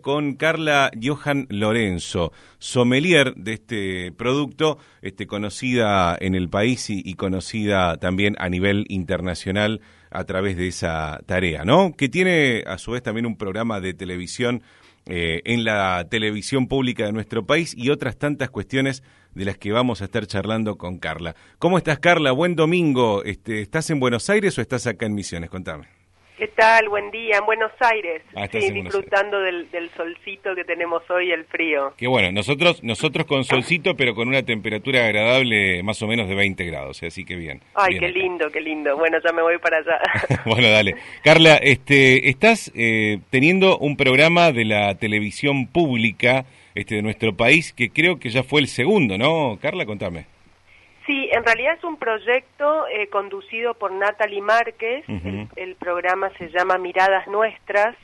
con Carla Johan Lorenzo, sommelier de este producto, conocida en el país y conocida también a nivel internacional a través de esa tarea, ¿no? Que tiene a su vez también un programa de televisión en la televisión pública de nuestro país y otras tantas cuestiones de las que vamos a estar charlando con Carla. ¿Cómo estás, Carla? Buen domingo. ¿Estás en Buenos Aires o estás acá en Misiones? Contame. ¿Qué tal? Buen día, en Buenos Aires. Sí, disfrutando del solcito que tenemos hoy, el frío. Qué bueno, nosotros con solcito, pero con una temperatura agradable, más o menos de 20 grados, así que bien. Ay, bien qué acá. lindo, qué lindo. Bueno, ya me voy para allá. Bueno, dale. Carla, estás teniendo un programa de la televisión pública de nuestro país, que creo que ya fue el segundo, ¿no? Carla, contame. Sí, en realidad es un proyecto conducido por Natalie Márquez. El programa se llama Miradas Nuestras.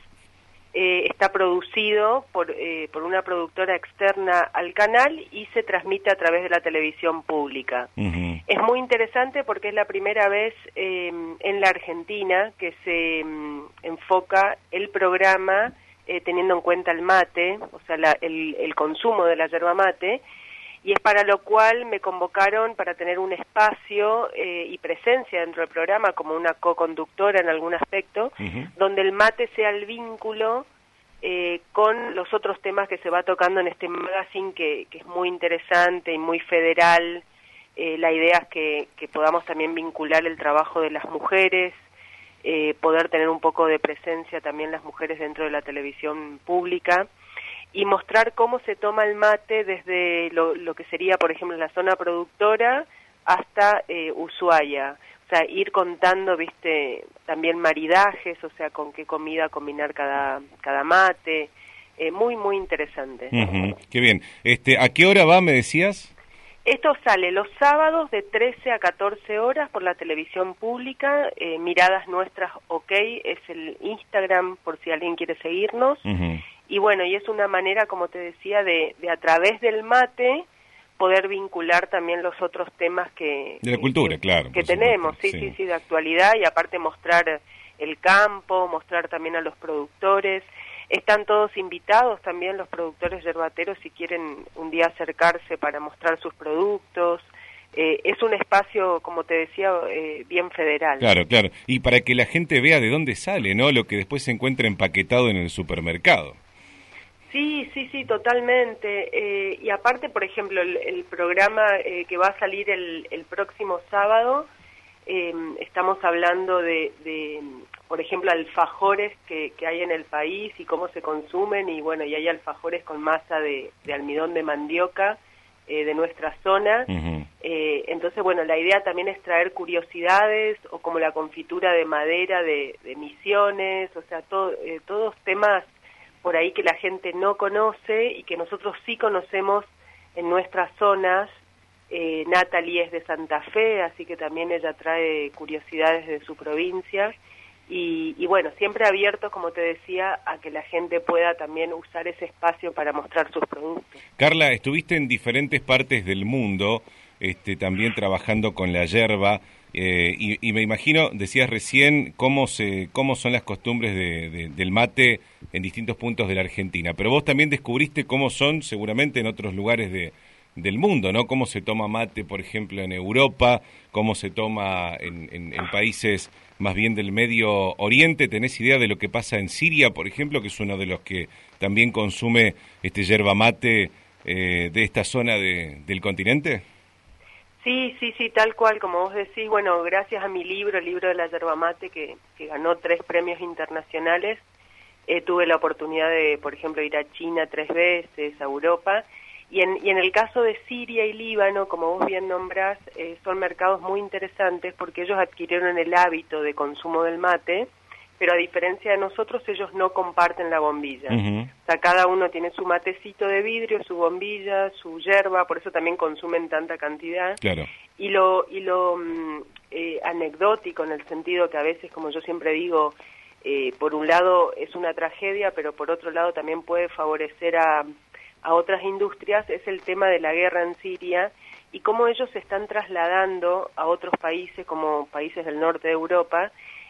Está producido por una productora externa al canal y se transmite a través de la televisión pública. Es muy interesante porque es la primera vez en la Argentina que se enfoca el programa teniendo en cuenta el mate, o sea, el consumo de la yerba mate, y es para lo cual me convocaron para tener un espacio y presencia dentro del programa como una co-conductora en algún aspecto, donde el mate sea el vínculo con los otros temas que se va tocando en este magazine que es muy interesante y muy federal. La idea es que podamos también vincular el trabajo de las mujeres, poder tener un poco de presencia también las mujeres dentro de la televisión pública, y mostrar cómo se toma el mate desde lo que sería, por ejemplo, la zona productora hasta Ushuaia. O sea, ir contando, viste, también maridajes, o sea, con qué comida combinar cada mate. Muy, muy interesante. Qué bien. ¿A qué hora va, me decías? Esto sale los sábados de 13 a 14 horas por la televisión pública. Miradas Nuestras OK es el Instagram por si alguien quiere seguirnos. Y bueno, y es una manera, como te decía, de a través del mate poder vincular también los otros temas de la cultura, claro, que tenemos, sí, de actualidad, y aparte mostrar el campo, mostrar también a los productores. Están todos invitados también los productores yerbateros si quieren un día acercarse para mostrar sus productos. Es un espacio, como te decía, bien federal. Claro. Y para que la gente vea de dónde sale, ¿no? Lo que después se encuentra empaquetado en el supermercado. Sí, totalmente. Y aparte, por ejemplo, el programa que va a salir el próximo sábado, estamos hablando de, por ejemplo, alfajores que hay en el país y cómo se consumen, y bueno, y hay alfajores con masa de almidón de mandioca de nuestra zona. Entonces, bueno, la idea también es traer curiosidades, o como la confitura de madera de Misiones, o sea, todos temas por ahí que la gente no conoce y que nosotros sí conocemos en nuestras zonas. Natalie es de Santa Fe, así que también ella trae curiosidades de su provincia, y bueno, siempre abiertos, como te decía, a que la gente pueda también usar ese espacio para mostrar sus productos. Carla, estuviste en diferentes partes del mundo, también trabajando con la yerba, y me imagino, decías recién, cómo son las costumbres del mate en distintos puntos de la Argentina, pero vos también descubriste cómo son seguramente en otros lugares del mundo, ¿no? Cómo se toma mate, por ejemplo, en Europa, cómo se toma en países más bien del Medio Oriente. ¿Tenés idea de lo que pasa en Siria, por ejemplo, que es uno de los que también consume yerba mate de esta zona del continente? Sí, tal cual, como vos decís. Bueno, gracias a mi libro, el libro de la yerba mate, que ganó 3 premios internacionales, tuve la oportunidad de, por ejemplo, ir a China 3 veces, a Europa, y en el caso de Siria y Líbano, como vos bien nombrás, son mercados muy interesantes porque ellos adquirieron el hábito de consumo del mate, pero a diferencia de nosotros, ellos no comparten la bombilla. O sea, cada uno tiene su matecito de vidrio, su bombilla, su yerba, por eso también consumen tanta cantidad. Claro. Y lo anecdótico, en el sentido que a veces, como yo siempre digo, por un lado es una tragedia, pero por otro lado también puede favorecer a otras industrias, es el tema de la guerra en Siria y cómo ellos se están trasladando a otros países, como países del norte de Europa,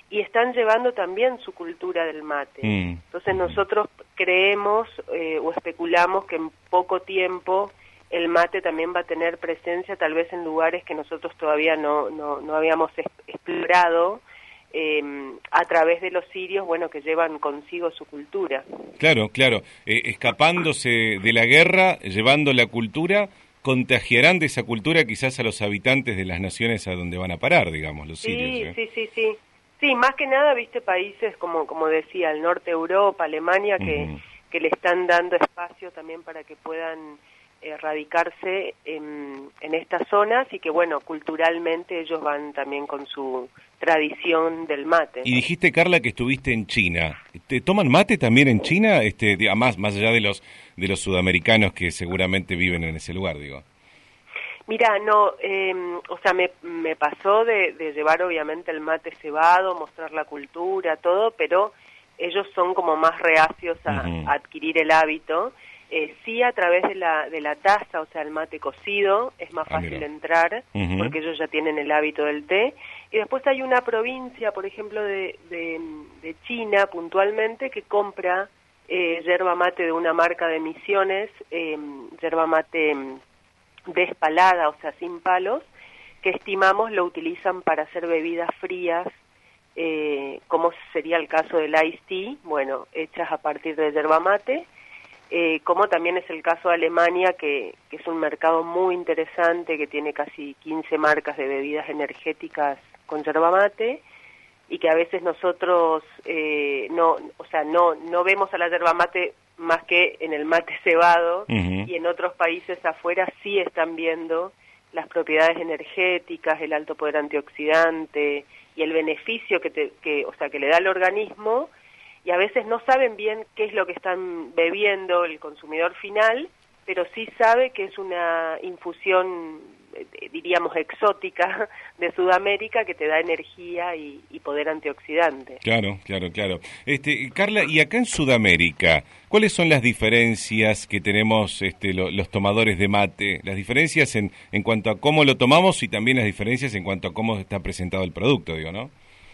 y están llevando también su cultura del mate. Entonces nosotros creemos o especulamos que en poco tiempo el mate también va a tener presencia tal vez en lugares que nosotros todavía no habíamos explorado, a través de los sirios, bueno, que llevan consigo su cultura. Claro, claro, escapándose de la guerra, llevando la cultura, contagiarán de esa cultura quizás a los habitantes de las naciones a donde van a parar, digamos, los sirios. Sí. Sí, más que nada, viste, países como decía, el norte de Europa, Alemania, que le están dando espacio también para que puedan radicarse en estas zonas y que, bueno, culturalmente ellos van también con su tradición del mate. Y dijiste, Carla, que estuviste en China. ¿Te toman mate también en China? Más allá de los sudamericanos que seguramente viven en ese lugar, digo. Mira, no, o sea, me pasó de llevar obviamente el mate cebado, mostrar la cultura, todo, pero ellos son como más reacios a adquirir el hábito. Sí, a través de la taza, o sea, el mate cocido, es más fácil entrar, porque ellos ya tienen el hábito del té. Y después hay una provincia, por ejemplo, de China, puntualmente, que compra yerba mate de una marca de Misiones, yerba mate despalada, o sea, sin palos, que estimamos lo utilizan para hacer bebidas frías, como sería el caso del iced tea, bueno, hechas a partir de yerba mate, como también es el caso de Alemania, que es un mercado muy interesante, que tiene casi 15 marcas de bebidas energéticas con yerba mate, y que a veces nosotros no vemos a la yerba mate más que en el mate cebado, y en otros países afuera sí están viendo las propiedades energéticas, el alto poder antioxidante y el beneficio que le da al organismo, y a veces no saben bien qué es lo que están bebiendo el consumidor final, pero sí sabe que es una infusión, diríamos, exótica de Sudamérica, que te da energía y poder antioxidante. Claro. Carla, y acá en Sudamérica, ¿cuáles son las diferencias que tenemos los tomadores de mate? Las diferencias en cuanto a cómo lo tomamos y también las diferencias en cuanto a cómo está presentado el producto, digo, ¿no?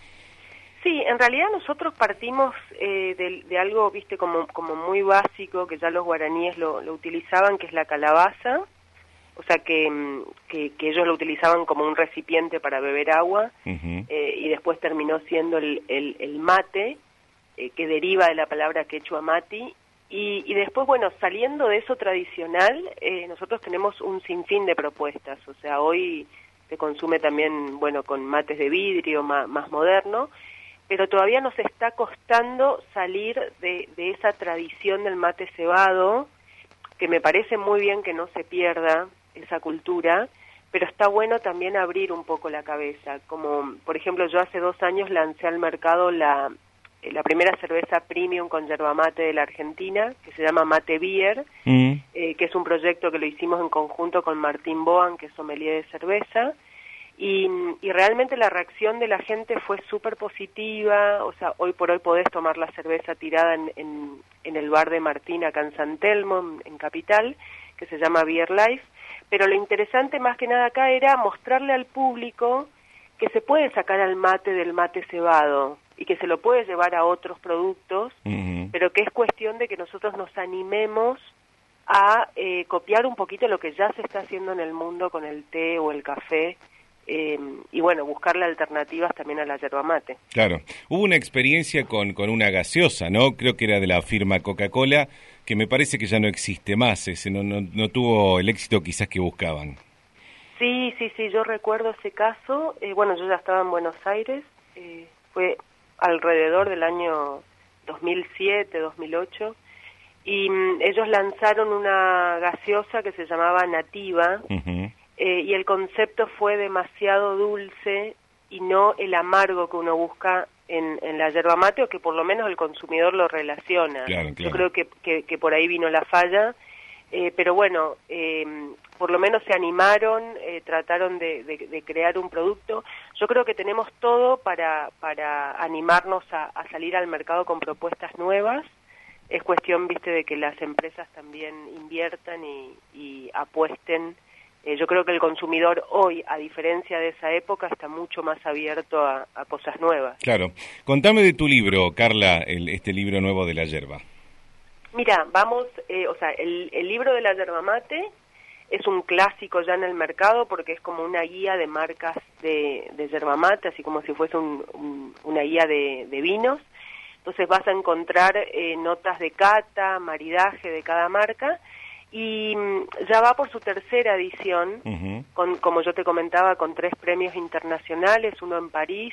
Sí, en realidad nosotros partimos de algo, viste, como muy básico, que ya los guaraníes lo utilizaban, que es la calabaza, o sea que ellos lo utilizaban como un recipiente para beber agua, y después terminó siendo el mate, que deriva de la palabra quechua mati, y después, bueno, saliendo de eso tradicional, nosotros tenemos un sinfín de propuestas, o sea, hoy se consume también, bueno, con mates de vidrio más moderno, pero todavía nos está costando salir de esa tradición del mate cebado, que me parece muy bien que no se pierda esa cultura, pero está bueno también abrir un poco la cabeza. Como, por ejemplo, yo hace 2 años lancé al mercado la primera cerveza premium con yerba mate de la Argentina, que se llama Mate Beer, que es un proyecto que lo hicimos en conjunto con Martín Boan, que es sommelier de cerveza, y realmente la reacción de la gente fue súper positiva. O sea, hoy por hoy podés tomar la cerveza tirada en el bar de Martín acá en San Telmo, en Capital, que se llama Beer Life, pero lo interesante más que nada acá era mostrarle al público que se puede sacar al mate del mate cebado y que se lo puede llevar a otros productos, pero que es cuestión de que nosotros nos animemos a copiar un poquito lo que ya se está haciendo en el mundo con el té o el café, y bueno, buscarle alternativas también a la yerba mate. Claro. Hubo una experiencia con una gaseosa, ¿no? Creo que era de la firma Coca-Cola, que me parece que ya no existe más, no tuvo el éxito quizás que buscaban. Sí, yo recuerdo ese caso. Bueno, yo ya estaba en Buenos Aires, fue alrededor del año 2007, 2008, y ellos lanzaron una gaseosa que se llamaba Nativa, y el concepto fue demasiado dulce y no el amargo que uno busca en la yerba mate, o que por lo menos el consumidor lo relaciona. Claro. Yo creo que por ahí vino la falla, pero bueno, por lo menos se animaron, trataron de crear un producto. Yo creo que tenemos todo para animarnos a salir al mercado con propuestas nuevas. Es cuestión, viste, de que las empresas también inviertan y apuesten Yo creo que el consumidor hoy, a diferencia de esa época, está mucho más abierto a cosas nuevas. Claro. Contame de tu libro, Carla, este libro nuevo de la yerba. Mira, el libro de la yerba mate es un clásico ya en el mercado porque es como una guía de marcas de yerba mate, así como si fuese una guía de vinos. Entonces vas a encontrar notas de cata, maridaje de cada marca, y ya va por su tercera edición, como yo te comentaba, con 3 premios internacionales, uno en París,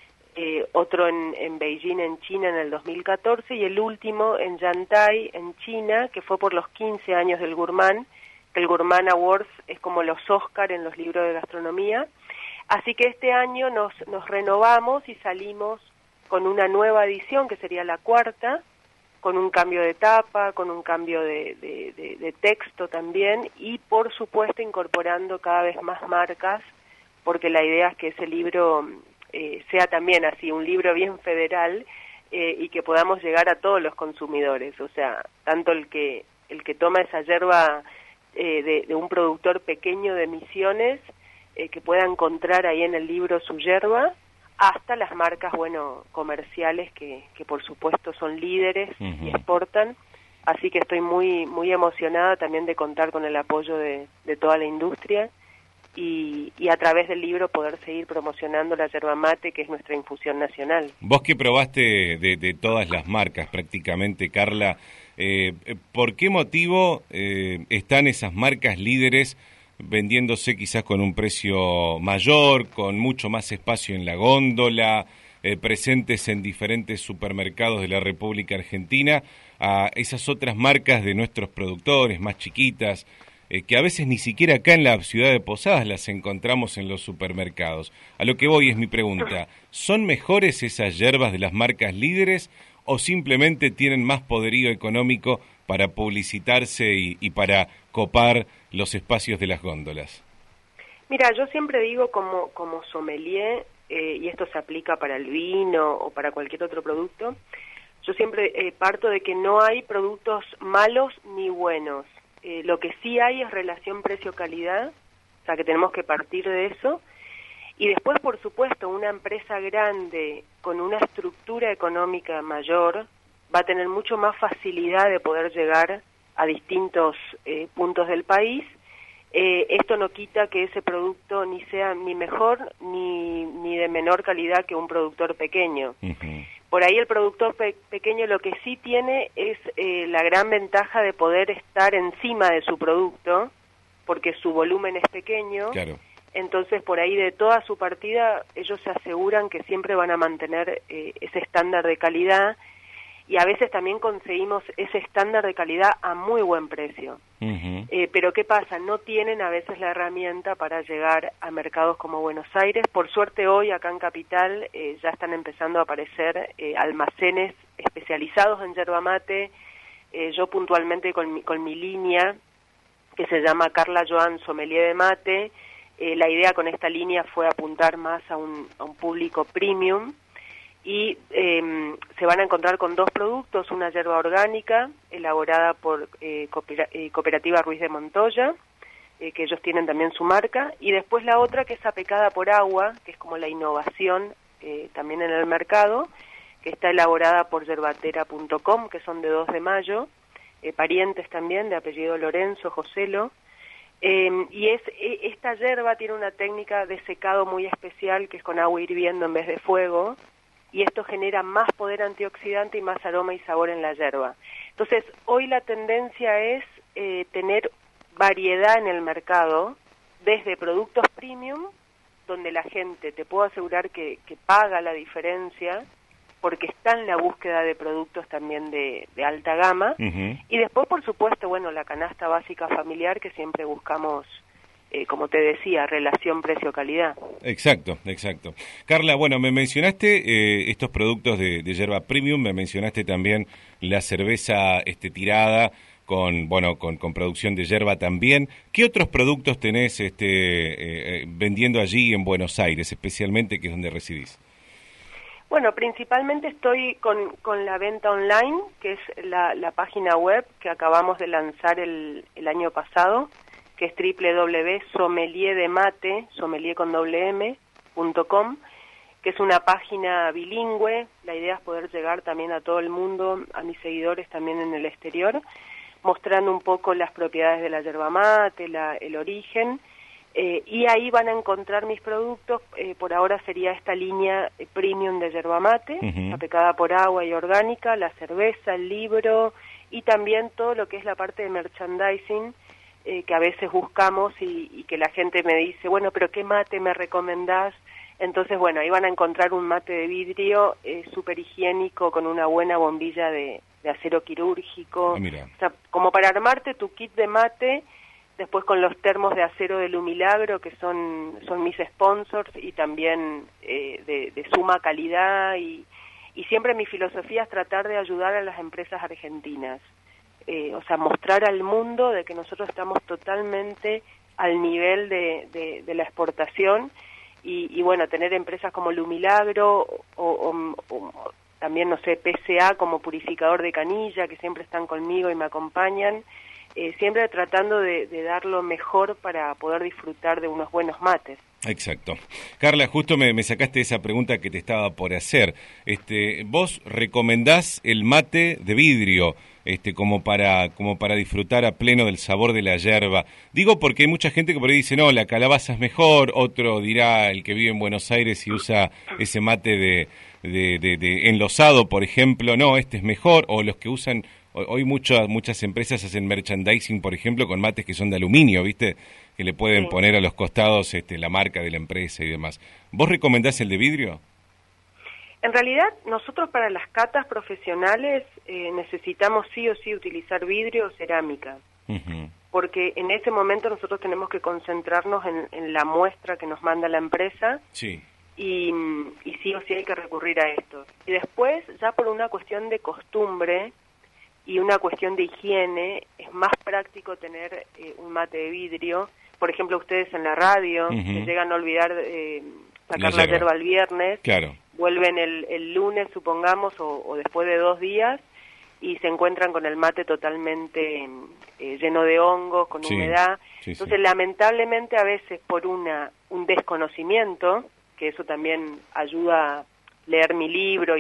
otro en Beijing, en China, en el 2014, y el último en Yantai, en China, que fue por los 15 años del Gourmand, que el Gourmand Awards es como los Oscar en los libros de gastronomía. Así que este año nos renovamos y salimos con una nueva edición, que sería la 4ª, con un cambio de tapa, con un cambio de texto también, y por supuesto incorporando cada vez más marcas, porque la idea es que ese libro sea también así, un libro bien federal, y que podamos llegar a todos los consumidores, o sea, tanto el que toma esa yerba de un productor pequeño de Misiones, que pueda encontrar ahí en el libro su yerba, hasta las marcas, comerciales que por supuesto son líderes y exportan. Así que estoy muy muy emocionada también de contar con el apoyo de toda la industria y a través del libro poder seguir promocionando la yerba mate, que es nuestra infusión nacional. Vos que probaste de todas las marcas prácticamente, Carla, ¿por qué motivo están esas marcas líderes vendiéndose quizás con un precio mayor, con mucho más espacio en la góndola, presentes en diferentes supermercados de la República Argentina, a esas otras marcas de nuestros productores más chiquitas, que a veces ni siquiera acá en la ciudad de Posadas las encontramos en los supermercados? A lo que voy es mi pregunta: ¿son mejores esas yerbas de las marcas líderes o simplemente tienen más poderío económico para publicitarse y para copar los espacios de las góndolas? Mira, yo siempre digo como sommelier, y esto se aplica para el vino o para cualquier otro producto, yo siempre parto de que no hay productos malos ni buenos. Lo que sí hay es relación precio-calidad, o sea que tenemos que partir de eso. Y después, por supuesto, una empresa grande con una estructura económica mayor va a tener mucho más facilidad de poder llegar a distintos puntos del país. Esto no quita que ese producto ni sea ni mejor ni de menor calidad que un productor pequeño. Por ahí el productor pequeño lo que sí tiene es la gran ventaja de poder estar encima de su producto, porque su volumen es pequeño. Claro. Entonces, por ahí de toda su partida, ellos se aseguran que siempre van a mantener ese estándar de calidad, y a veces también conseguimos ese estándar de calidad a muy buen precio. Pero ¿qué pasa? No tienen a veces la herramienta para llegar a mercados como Buenos Aires. Por suerte hoy acá en Capital ya están empezando a aparecer almacenes especializados en yerba mate. Yo puntualmente con mi línea, que se llama Carla Joan Sommelier de Mate, la idea con esta línea fue apuntar más a un público premium, y se van a encontrar con 2 productos: una yerba orgánica elaborada por Cooperativa Ruiz de Montoya, que ellos tienen también su marca, y después la otra que es apecada por agua, que es como la innovación también en el mercado, que está elaborada por yerbatera.com, que son de 2 de Mayo, parientes también de apellido Lorenzo, Joselo. Y esta yerba tiene una técnica de secado muy especial, que es con agua hirviendo en vez de fuego, y esto genera más poder antioxidante y más aroma y sabor en la yerba. Entonces, hoy la tendencia es tener variedad en el mercado, desde productos premium, donde la gente, te puedo asegurar que paga la diferencia, porque está en la búsqueda de productos también de alta gama, y después, por supuesto, la canasta básica familiar, que siempre buscamos, como te decía, relación precio-calidad. Exacto. Carla, me mencionaste estos productos de yerba premium, me mencionaste también la cerveza tirada con producción de yerba también. ¿Qué otros productos tenés vendiendo allí en Buenos Aires, especialmente, que es donde residís? Bueno, principalmente estoy con la venta online, que es la página web que acabamos de lanzar el año pasado, que es www.sommelierdemate, sommelier con doble m.com, que es una página bilingüe. La idea es poder llegar también a todo el mundo, a mis seguidores también en el exterior, mostrando un poco las propiedades de la yerba mate, el origen, y ahí van a encontrar mis productos. Por ahora sería esta línea premium de yerba mate, aplicada por agua y orgánica, la cerveza, el libro, y también todo lo que es la parte de merchandising, que a veces buscamos y que la gente me dice, bueno, pero ¿qué mate me recomendás? Entonces, bueno, ahí van a encontrar un mate de vidrio súper higiénico, con una buena bombilla de acero quirúrgico. O sea, como para armarte tu kit de mate, después con los termos de acero de Lumilagro, que son mis sponsors, y también de suma calidad, y siempre mi filosofía es tratar de ayudar a las empresas argentinas. O sea, mostrar al mundo de que nosotros estamos totalmente al nivel de la exportación, y bueno, tener empresas como Lumilagro o también, no sé, PCA como purificador de canilla, que siempre están conmigo y me acompañan, siempre tratando de dar lo mejor para poder disfrutar de unos buenos mates. Exacto. Carla, justo me sacaste esa pregunta que te estaba por hacer. Vos recomendás el mate de vidrio, como para disfrutar a pleno del sabor de la yerba. Digo porque hay mucha gente que por ahí dice, no, la calabaza es mejor. Otro dirá, el que vive en Buenos Aires y usa ese mate de enlosado, por ejemplo, no, este es mejor. O los que usan, hoy muchas empresas hacen merchandising, por ejemplo, con mates que son de aluminio, ¿viste? Que le pueden poner a los costados la marca de la empresa y demás. ¿Vos recomendás el de vidrio? En realidad, nosotros para las catas profesionales necesitamos sí o sí utilizar vidrio o cerámica, porque en ese momento nosotros tenemos que concentrarnos en la muestra que nos manda la empresa, sí. y sí o sí hay que recurrir a esto. Y después, ya por una cuestión de costumbre y una cuestión de higiene, es más práctico tener un mate de vidrio. Por ejemplo, ustedes en la radio, que llegan a olvidar sacar la yerba el viernes, claro. Vuelven el lunes, supongamos, o después de 2 días, y se encuentran con el mate totalmente lleno de hongos, con humedad. Entonces, lamentablemente, a veces por un desconocimiento, que eso también ayuda a leer mi libro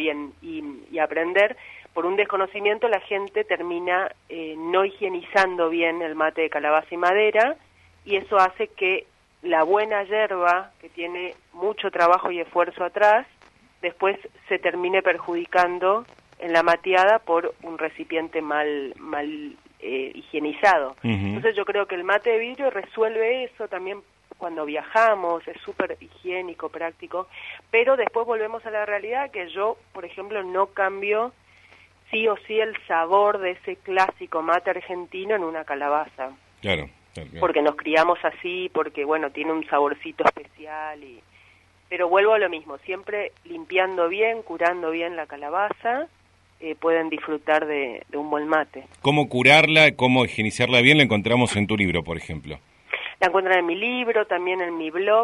y aprender, por un desconocimiento la gente termina no higienizando bien el mate de calabaza y madera, y eso hace que la buena yerba, que tiene mucho trabajo y esfuerzo atrás, después se termine perjudicando en la mateada por un recipiente mal higienizado. Entonces yo creo que el mate de vidrio resuelve eso también. Cuando viajamos es súper higiénico, práctico, pero después volvemos a la realidad que yo, por ejemplo, no cambio sí o sí el sabor de ese clásico mate argentino en una calabaza. Claro. Porque nos criamos así, porque bueno, tiene un saborcito especial, pero vuelvo a lo mismo, siempre limpiando bien, curando bien la calabaza, pueden disfrutar de un buen mate. ¿Cómo curarla, cómo higienizarla bien? La encontramos en tu libro, por ejemplo. La encuentran en mi libro, también en mi blog,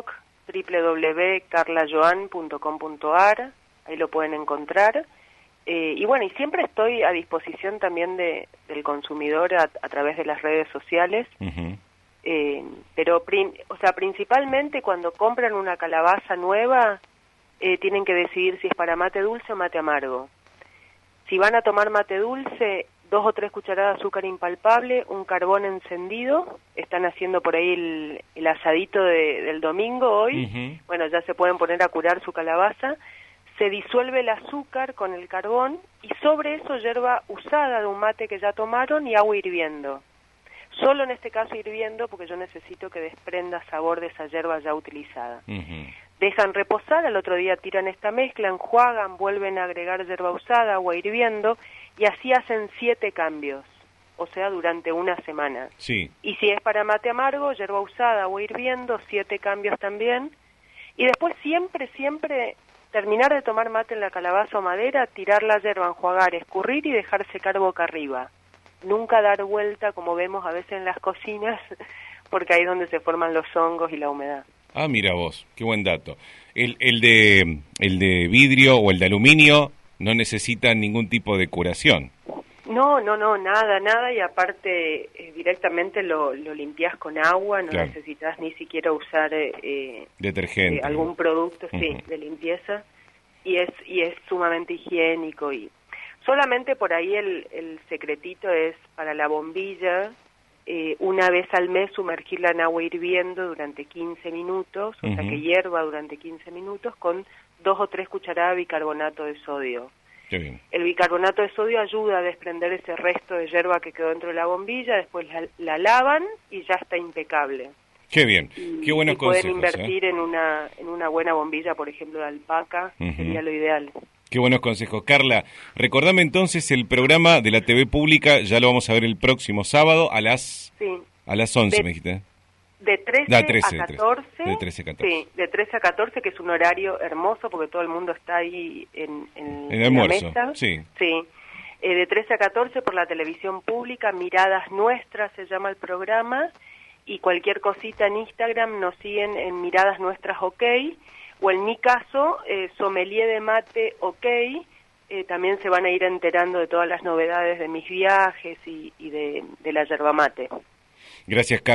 www.carlajoan.com.ar, ahí lo pueden encontrar. Y bueno, y siempre estoy a disposición también del consumidor a través de las redes sociales. Pero principalmente cuando compran una calabaza nueva, tienen que decidir si es para mate dulce o mate amargo. Si van a tomar mate dulce, 2 o 3 cucharadas de azúcar impalpable, un carbón encendido. Están haciendo por ahí el asadito del domingo hoy. Bueno, ya se pueden poner a curar su calabaza. Se disuelve el azúcar con el carbón, y sobre eso yerba usada de un mate que ya tomaron y agua hirviendo. Solo en este caso hirviendo, porque yo necesito que desprenda sabor de esa yerba ya utilizada. Dejan reposar, al otro día tiran esta mezcla, enjuagan, vuelven a agregar yerba usada, agua hirviendo, y así hacen 7 cambios, o sea, durante una semana. Sí. Y si es para mate amargo, yerba usada, agua hirviendo, 7 cambios también. Y después siempre terminar de tomar mate en la calabaza o madera, tirar la yerba, enjuagar, escurrir y dejar secar boca arriba. Nunca dar vuelta, como vemos a veces en las cocinas, porque ahí es donde se forman los hongos y la humedad. Ah, mira vos, qué buen dato. El de vidrio o el de aluminio no necesita ningún tipo de curación. No, nada, y aparte directamente lo limpias con agua, no Claro. necesitas ni siquiera usar Detergente. algún producto, sí, Ujú. de limpieza, y es sumamente higiénico, y solamente por ahí el secretito es para la bombilla, una vez al mes sumergirla en agua hirviendo durante 15 minutos, o sea Ujú. que hierva durante 15 minutos con 2 o 3 cucharadas de bicarbonato de sodio. Qué bien. El bicarbonato de sodio ayuda a desprender ese resto de yerba que quedó dentro de la bombilla, después la lavan y ya está impecable. Qué bien. Qué buenos Y pueden consejos, invertir en una buena bombilla, por ejemplo, de alpaca, Ujú. sería lo ideal. Qué buenos consejos. Carla, recordame entonces el programa de la TV pública, ya lo vamos a ver el próximo sábado a las Sí. 11, De- me dijiste. De 13 Da, 13, a 14, de 13 a 14. sí, de 13 a 14, que es un horario hermoso porque todo el mundo está ahí en El la almuerzo, mesa. sí. Sí. De 13 a 14 por la televisión pública, Miradas Nuestras se llama el programa, y cualquier cosita en Instagram nos siguen en Miradas Nuestras OK, o en mi caso, Sommelier de Mate OK, también se van a ir enterando de todas las novedades de mis viajes y de la yerba mate. Gracias, Carla.